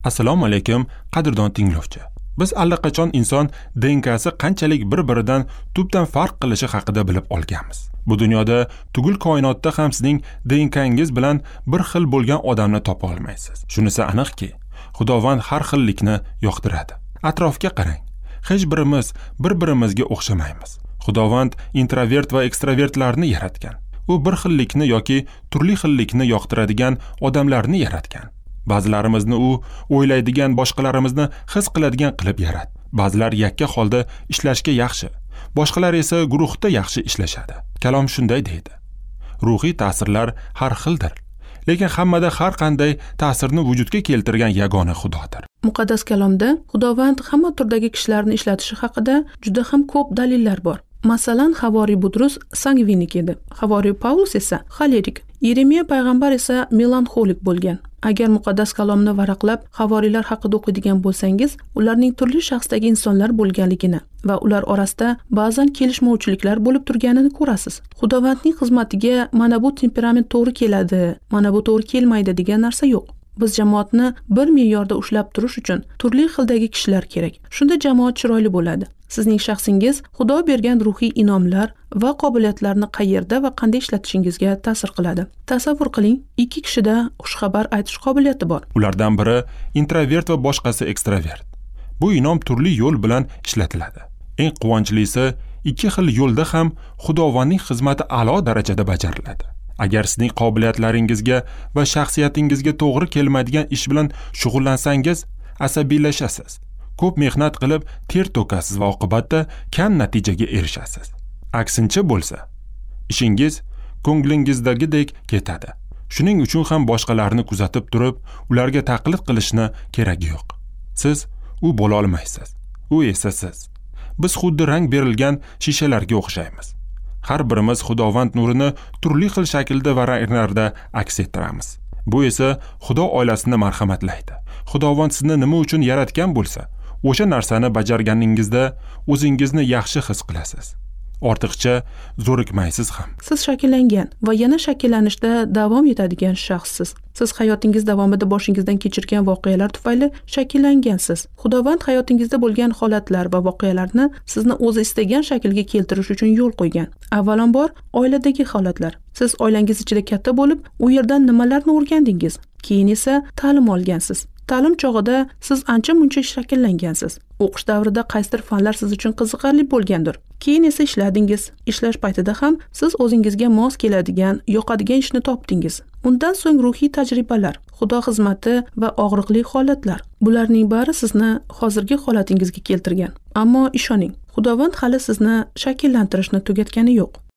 Assalomu alaykum, qadrdon tinglovchi. Biz allaqachon inson DNKsi qanchalik bir-biridan tubdan farq qilishi haqida bilib olganmiz. Bu dunyoda tugul koinotda ham sizning DNKingiz bilan bir xil bo'lgan odamni topa olmaysiz. Shunisi aniqki, Xudovand har xillikni yoqtiradi. Atrofga qarang. Hech birimiz bir-birimizga o'xshamaymiz. Xudovand introvert va ekstravertlarni yaratgan. U bir xillikni yoki turli xillikni yoqtiradigan odamlarni yaratgan. Ba'zilarimizni u o'ylaydigan, boshqalarimizni his qiladigan qilib yaratdi. Ba'zilar yakka holda ishlashga yaxshi, boshqalar esa guruhda yaxshi ishlashadi. Kalom shunday deydi. Ruhiy ta'sirlar har xildir, lekin hammada har qanday ta'sirni vujudga keltirgan yagona Xudodir. Muqaddas kalomda Xudovand hamma turdagi kishilarni ishlatishi haqida juda ham ko'p dalillar bor. Masalan, Havoriy Butrus sangvinik edi. Havoriy Pavlus esa xolerik. Yeremiya payg'ambar esa melanxolik bo'lgan. Agar muqaddas kalomni varaqlab havoriylar haqida o'qiydigan bo'lsangiz, ularning turli shaxsdagi insonlar bo'lganligini va ular orasida ba'zan kelishmovchiliklar bo'lib turganini ko'rasiz. Xudovandning xizmatiga mana bu temperament to'g'ri keladi, mana bu to'g'ri kelmaydi degan narsa yo'q. Biz jamoatni bir me'yorda ushlab turish uchun turli xildagi kishilar kerak. Shunda jamoat chiroyli bo'ladi. Sizning shaxsingiz Xudo bergan ruhiy inomlar va qobiliyatlarni qayerda va qanday ishlatishingizga ta'sir qiladi. Tasavvur qiling, ikki kishida xushxabar aytish qobiliyati bor. Ulardan biri introvert va boshqasi ekstravert. Bu inom turli yo'l bilan ishlatiladi. Eng quvonchlisi, ikki xil yo'lda ham Xudovandning xizmati a'lo darajada bajariladi. Agar sizning qobiliyatlaringizga va shaxsiyatingizga to'g'ri kelmaydigan ish bilan shug'ullansangiz, asabiylashasiz. Ko'p mehnat qilib ter to'kasiz va oqibatda kam natijaga erishasiz. Aksincha bo'lsa, ishingiz ko'nglingizdagidek ketadi. Shuning uchun ham boshqalarni kuzatib turib, ularga taqlid qilishni keragi yo'q. Siz u bo'la olmaysiz. U esa siz. Biz xuddi rang berilgan shishalarga o'xshaymiz. Har birimiz Xudovand nurini turli xil shaklda va ranglarda aks ettiramiz. Bu esa Xudo oilasini marhamatlaydi. Xudovand sizni nima uchun yaratgan bo'lsa, o'sha narsani bajarganingizda o'zingizni yaxshi his qilasiz. Ortiqcha zo'rikmaysiz ham. Siz shakllangan va yana shakllanishda davom etadigan shaxssiz. Siz hayotingiz davomida boshingizdan kechirgan voqealar tufayli shakllangansiz. Xudovand hayotingizda bo'lgan holatlar va voqealarni sizni o'zi istagan shaklga keltirish uchun yo'l qo'ygan. Avvalambor, oiladagi holatlar. Siz oilangiz ichida katta bo'lib, u yerdan nimalarni o'rgandingiz? Keyin esa ta'lim olgansiz. Ta'lim chog'ida siz ancha-muncha shakllangansiz. O'qish davrida qaysidir fanlar siz uchun qiziqarli bo'lgandir. Keyin esa ishladingiz. Ishlash paytida ham siz o'zingizga mos keladigan, yoqadigan ishni topdingiz. Undan so'ng ruhiy tajribalar, Xudo xizmati va og'riqli holatlar. Bularning bari sizni hozirgi holatingizga keltirgan. Ammo ishoning, Xudovand hali sizni shakllantirishni tugatgani yo'q.